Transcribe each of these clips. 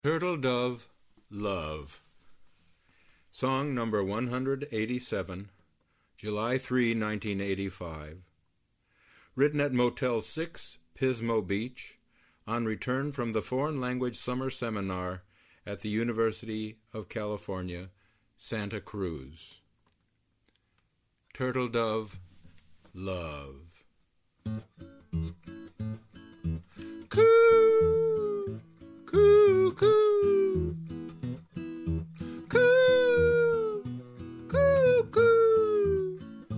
Turtle Dove, Love. Song number 187, July 3, 1985. Written at Motel 6, Pismo Beach, on return from the Foreign Language Summer Seminar at the University of California, Santa Cruz. Turtle Dove, Love. Coo, coo, coo. Coo, coo, coo.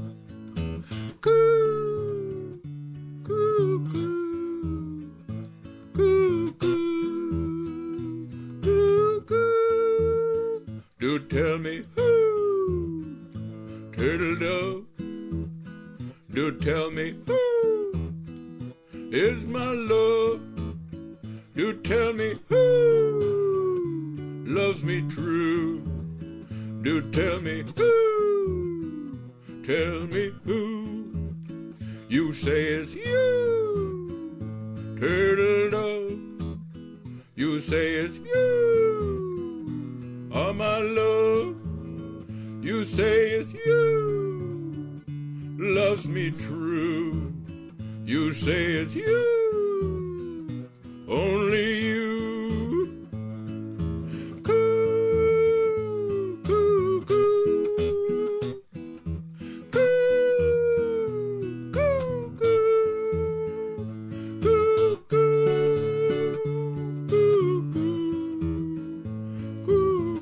Coo, coo, coo. Coo, coo. Coo, coo. Do tell me who, turtle dove. Do tell me who is my love. Do tell me who loves me true. Do tell me who. Tell me who. You say it's you, turtle dove. You say it's you are my love. You say it's you loves me true. You say it's you, only you. Coo, coo, coo. Coo, coo, coo. Coo, coo. Coo, coo. Coo,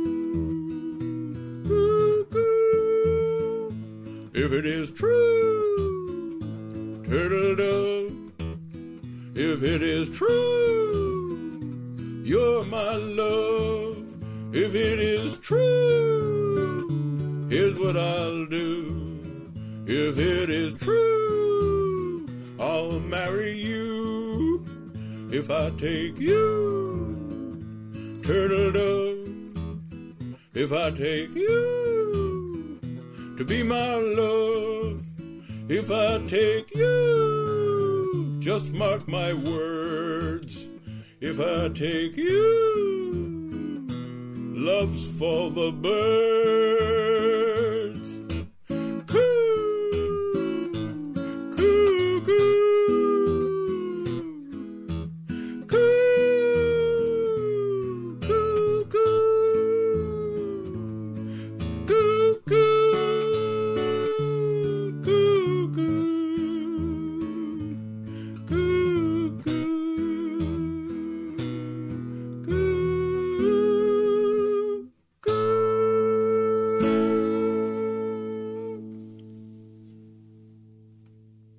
coo. Coo, coo. If it is true, turtle dove, if it is true, you're my love. If it is true, here's what I'll do. If it is true, I'll marry you. If I take you, turtle dove, if I take you to be my love, if I take you, just mark my words, if I take you, love's for the birds.